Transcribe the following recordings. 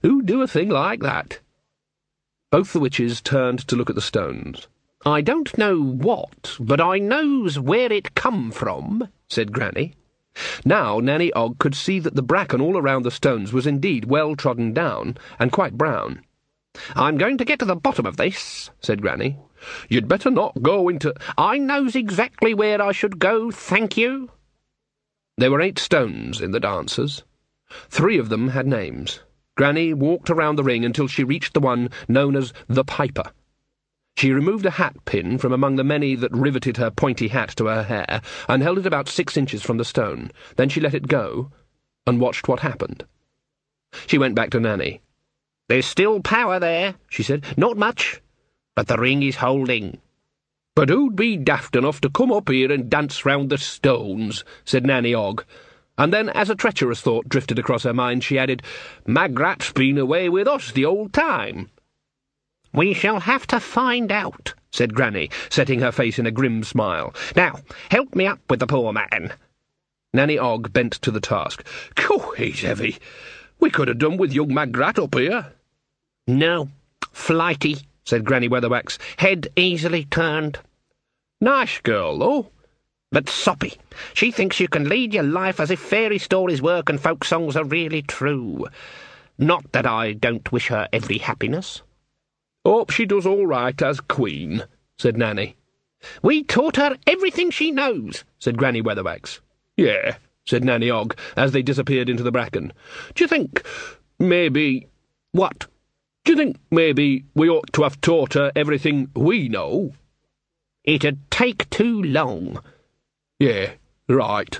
Who'd do a thing like that? Both the witches turned to look at the stones. "I don't know what, but I knows where it come from," said Granny. Now Nanny Ogg could see that the bracken all around the stones was indeed well trodden down, and quite brown. "I'm going to get to the bottom of this," said Granny. "You'd better not go into—" "I knows exactly where I should go, thank you." There were 8 stones in the dancers. 3 of them had names. Granny walked around the ring until she reached the one known as the Piper. She removed a hat pin from among the many that riveted her pointy hat to her hair, and held it about 6 inches from the stone. Then she let it go, and watched what happened. She went back to Nanny. "There's still power there," she said. "Not much, but the ring is holding." "But who'd be daft enough to come up here and dance round the stones?" said Nanny Ogg. And then, as a treacherous thought drifted across her mind, she added, "Magrat's been away with us the whole time." "We shall have to find out," said Granny, setting her face in a grim smile. "Now, help me up with the poor man." Nanny Ogg bent to the task. "Cough, he's heavy. We could have done with young Magrat up here." "No, flighty," said Granny Weatherwax. "Head easily turned." "Nice girl, though." "But soppy. She thinks you can lead your life as if fairy stories work and folk songs are really true. Not that I don't wish her every happiness." "Hope she does all right as queen," said Nanny. "We taught her everything she knows," said Granny Weatherwax. "Yeah," said Nanny Ogg, as they disappeared into the bracken. "D'you think, maybe—" "What?" "D'you think, maybe, we ought to have taught her everything we know?" "It'd take too long." "Yeah, right."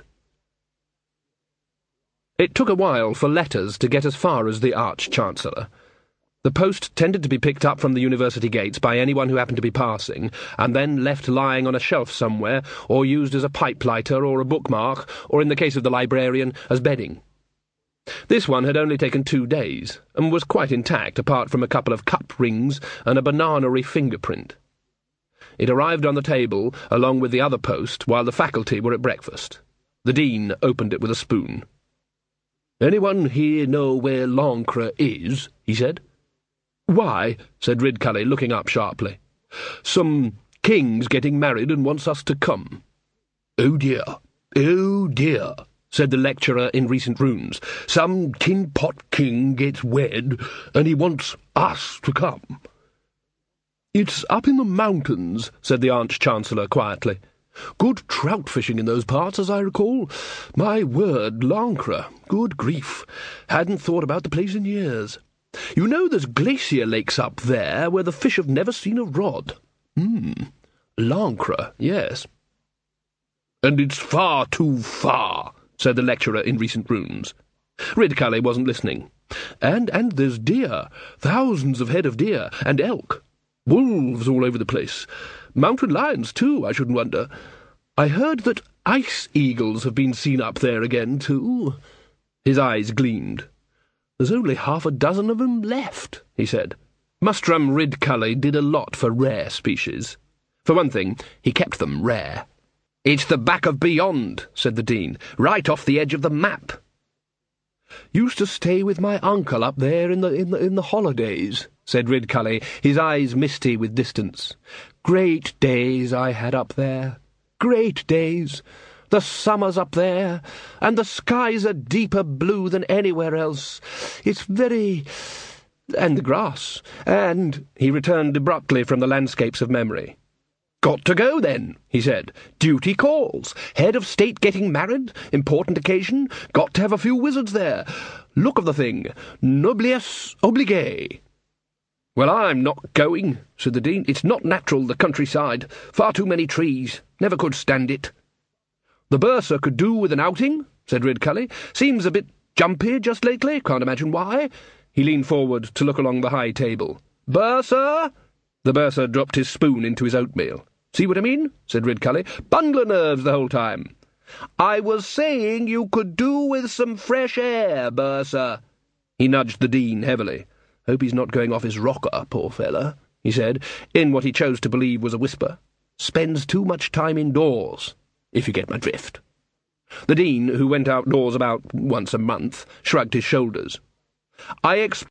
It took a while for letters to get as far as the Arch-Chancellor. The post tended to be picked up from the university gates by anyone who happened to be passing, and then left lying on a shelf somewhere, or used as a pipe lighter or a bookmark, or, in the case of the librarian, as bedding. This one had only taken 2 days, and was quite intact, apart from a couple of cup rings and a banana-y fingerprint. It arrived on the table, along with the other post, while the faculty were at breakfast. The Dean opened it with a spoon. "Anyone here know where Lancre is?" he said. "Why?" said Ridcully, looking up sharply. "Some king's getting married and wants us to come." "Oh dear, said the lecturer in recent runes. "Some tin-pot king gets wed, and he wants us to come." "It's up in the mountains," said the Arch-Chancellor quietly. "Good trout fishing in those parts, as I recall. My word, Lancre, good grief. Hadn't thought about the place in years. You know there's glacier lakes up there where the fish have never seen a rod. Lancre, yes." "And it's far too far," said the lecturer in recent runes. Ridcully wasn't listening. And there's deer, thousands of head of deer, and elk. Wolves all over the place. Mountain lions, too, I shouldn't wonder. I heard that ice eagles have been seen up there again, too." His eyes gleamed. "There's only 6 of them left," he said. Mustrum Ridcully did a lot for rare species. For one thing, he kept them rare. "It's the back of beyond," said the Dean, "right off the edge of the map." "Used to stay with my uncle up there in the holidays," said Ridcully, his eyes misty with distance. "Great days I had up there. Great days. The summer's up there, and the skies are deeper blue than anywhere else. It's very... and the grass, and—" He returned abruptly from the landscapes of memory. "Got to go, then," he said. "Duty calls. Head of state getting married. Important occasion. Got to have a few wizards there. Look of the thing. Noblesse obligée." "Well, I'm not going," said the Dean. "It's not natural, the countryside. Far too many trees. Never could stand it." "The Bursar could do with an outing," said Ridcully. "Seems a bit jumpy just lately. Can't imagine why." He leaned forward to look along the high table. "Bursar!" The Bursar dropped his spoon into his oatmeal. "See what I mean?" said Ridcully. "Bungler nerves the whole time." "I was saying you could do with some fresh air, Bursar." He nudged the Dean heavily. "Hope he's not going off his rocker, poor fella," he said, in what he chose to believe was a whisper. "Spends too much time indoors, if you get my drift." The Dean, who went outdoors about once a month, shrugged his shoulders.